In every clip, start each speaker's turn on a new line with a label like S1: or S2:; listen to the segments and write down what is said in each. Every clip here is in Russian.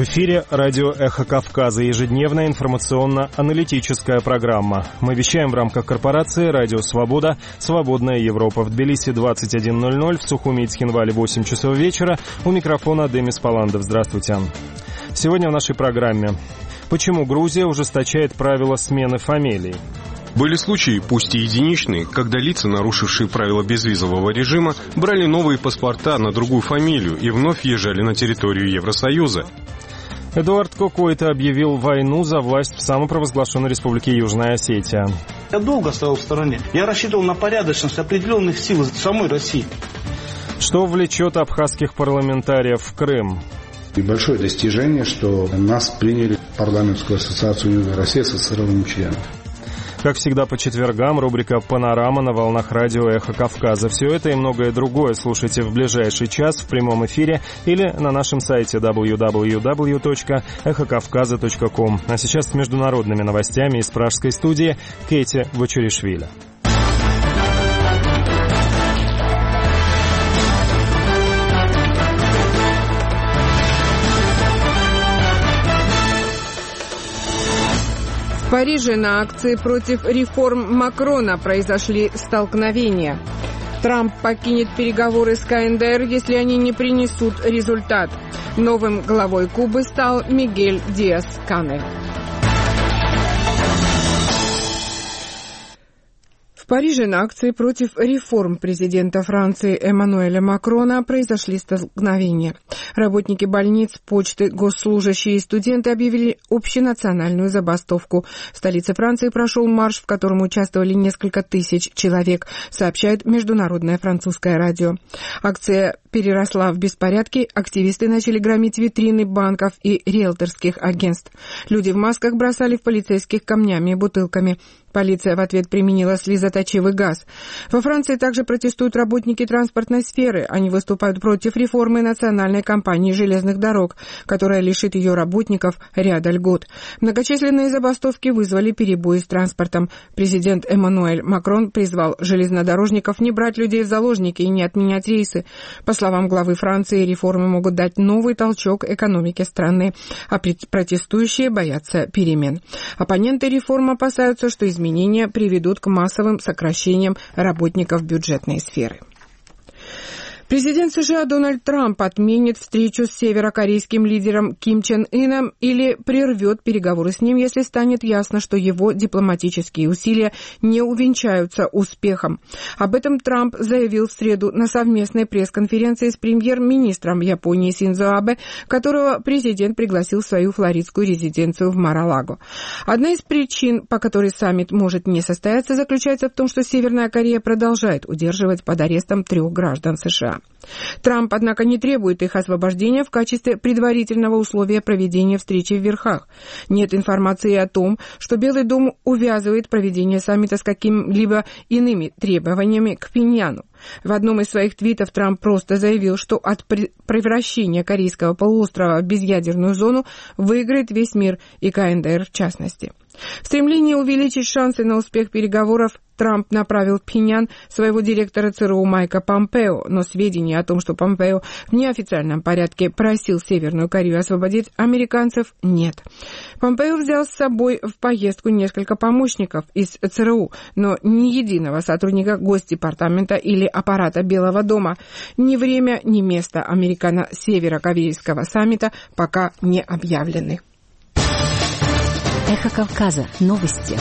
S1: В эфире радио «Эхо Кавказа», ежедневная информационно-аналитическая программа. Мы вещаем в рамках корпорации «Радио Свобода», «Свободная Европа». В Тбилиси 21:00, в Сухуми и Цхинвале 8 часов вечера. У микрофона Демис Паландов. Здравствуйте. Сегодня в нашей программе. Почему Грузия ужесточает правила смены фамилий?
S2: Были случаи, пусть и единичные, когда лица, нарушившие правила безвизового режима, брали новые паспорта на другую фамилию и вновь въезжали на территорию Евросоюза.
S1: Эдуард Кокойто объявил войну за власть в самопровозглашенной республике Южная Осетия.
S3: Я долго стоял в стороне. Я рассчитывал на порядочность определенных сил самой России.
S1: Что влечет абхазских парламентариев в Крым?
S4: И большое достижение, что нас приняли в парламентскую ассоциацию Южной России с СССРовыми членами.
S1: Как всегда по четвергам, рубрика «Панорама» на волнах радио «Эхо Кавказа». Все это и многое другое слушайте в ближайший час в прямом эфире или на нашем сайте www.эхокавказа.ком. А сейчас с международными новостями из пражской студии Кэти Вачуришвили.
S5: В Париже на акции против реформ Макрона произошли столкновения. Трамп покинет переговоры с КНДР, если они не принесут результат. Новым главой Кубы стал Мигель Диас-Канель. В Париже на акции против реформ президента Франции Эммануэля Макрона произошли столкновения. Работники больниц, почты, госслужащие и студенты объявили общенациональную забастовку. В столице Франции прошел марш, в котором участвовали несколько тысяч человек, сообщает международное французское радио. Акция переросла в беспорядки, активисты начали громить витрины банков и риэлторских агентств. Люди в масках бросали в полицейских камнями и бутылками. Полиция в ответ применила слезоточивый газ. Во Франции также протестуют работники транспортной сферы. Они выступают против реформы национальной компании железных дорог, которая лишит ее работников ряда льгот. Многочисленные забастовки вызвали перебои с транспортом. Президент Эммануэль Макрон призвал железнодорожников не брать людей в заложники и не отменять рейсы. По словам главы Франции, реформы могут дать новый толчок экономике страны, а протестующие боятся перемен. Оппоненты реформ опасаются, что изменения приведут к массовым сокращениям работников бюджетной сферы. Президент США Дональд Трамп отменит встречу с северокорейским лидером Ким Чен Ыном или прервет переговоры с ним, если станет ясно, что его дипломатические усилия не увенчаются успехом. Об этом Трамп заявил в среду на совместной пресс-конференции с премьер-министром Японии Синдзо Абе, которого президент пригласил в свою флоридскую резиденцию в Мар-а-Лаго. Одна из причин, по которой саммит может не состояться, заключается в том, что Северная Корея продолжает удерживать под арестом 3 граждан США. Трамп, однако, не требует их освобождения в качестве предварительного условия проведения встречи в Верхах. Нет информации о том, что Белый дом увязывает проведение саммита с какими-либо иными требованиями к Пхеньяну. В одном из своих твитов Трамп просто заявил, что от превращения Корейского полуострова в безъядерную зону выиграет весь мир, и КНДР в частности. В стремлении увеличить шансы на успех переговоров Трамп направил в Пхеньян своего директора ЦРУ Майка Помпео, но сведения о том, что Помпео в неофициальном порядке просил Северную Корею освободить американцев, нет. Помпео взял с собой в поездку несколько помощников из ЦРУ, но ни единого сотрудника Госдепартамента или аппарата Белого дома. Ни время, ни место американо-северокорейского саммита пока не объявлены.
S6: Эхо Кавказа. Новости.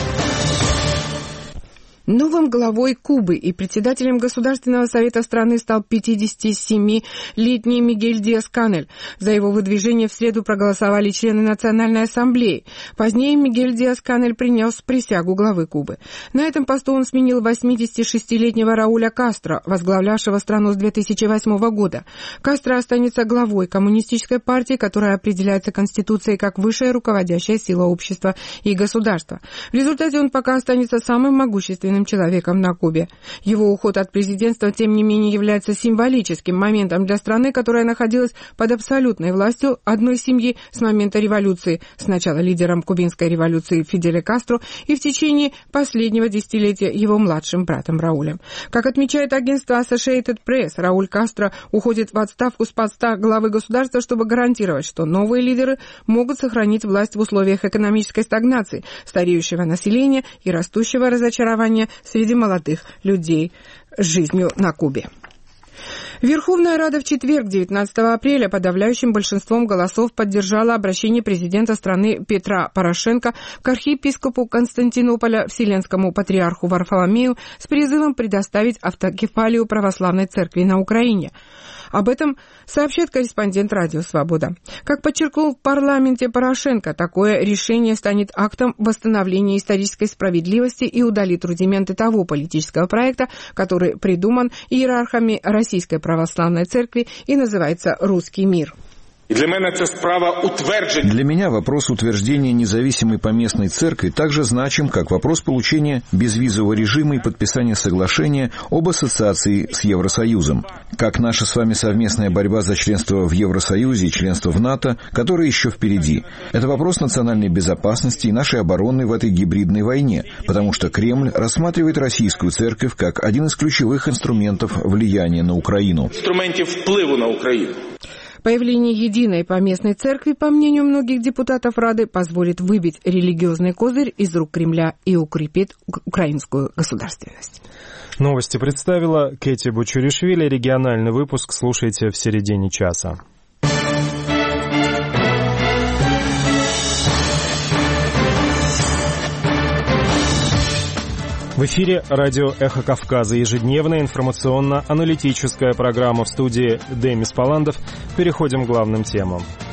S5: Новым главой Кубы и председателем Государственного совета страны стал 57-летний Мигель Диас-Канель. За его выдвижение в среду проголосовали члены Национальной ассамблеи. Позднее Мигель Диас-Канель принес присягу главы Кубы. На этом посту он сменил 86-летнего Рауля Кастро, возглавлявшего страну с 2008 года. Кастро останется главой коммунистической партии, которая определяется Конституцией как высшая руководящая сила общества и государства. В результате он пока останется самым могущественным единственным человеком на Кубе. Его уход от президентства, тем не менее, является символическим моментом для страны, которая находилась под абсолютной властью одной семьи с момента революции, сначала лидером кубинской революции Фиделя Кастро и в течение последнего десятилетия его младшим братом Раулем. Как отмечает агентство Associated Press, Рауль Кастро уходит в отставку с поста главы государства, чтобы гарантировать, что новые лидеры могут сохранить власть в условиях экономической стагнации, стареющего населения и растущего разочарования среди молодых людей жизнью на Кубе. Верховная Рада в четверг, 19 апреля, подавляющим большинством голосов поддержала обращение президента страны Петра Порошенко к архиепископу Константинополя Вселенскому патриарху Варфоломею с призывом предоставить автокефалию православной церкви на Украине. Об этом сообщает корреспондент «Радио Свобода». Как подчеркнул в парламенте Порошенко, такое решение станет актом восстановления исторической справедливости и удалит рудименты того политического проекта, который придуман иерархами Российской Православной Церкви и называется «Русский мир».
S6: Для меня вопрос утверждения независимой поместной церкви также значим, как вопрос получения безвизового режима и подписания соглашения об ассоциации с Евросоюзом, как наша с вами совместная борьба за членство в Евросоюзе и членство в НАТО, которое еще впереди. Это вопрос национальной безопасности и нашей обороны в этой гибридной войне, потому что Кремль рассматривает российскую церковь как один из ключевых инструментов влияния на Украину.
S5: Появление единой поместной церкви, по мнению многих депутатов Рады, позволит выбить религиозный козырь из рук Кремля и укрепит украинскую государственность.
S1: Новости представила Кэти Бучуришвили. Региональный выпуск слушайте в середине часа. В эфире радио «Эхо Кавказа», ежедневная информационно-аналитическая программа, в студии Демис Паландов. Переходим к главным темам.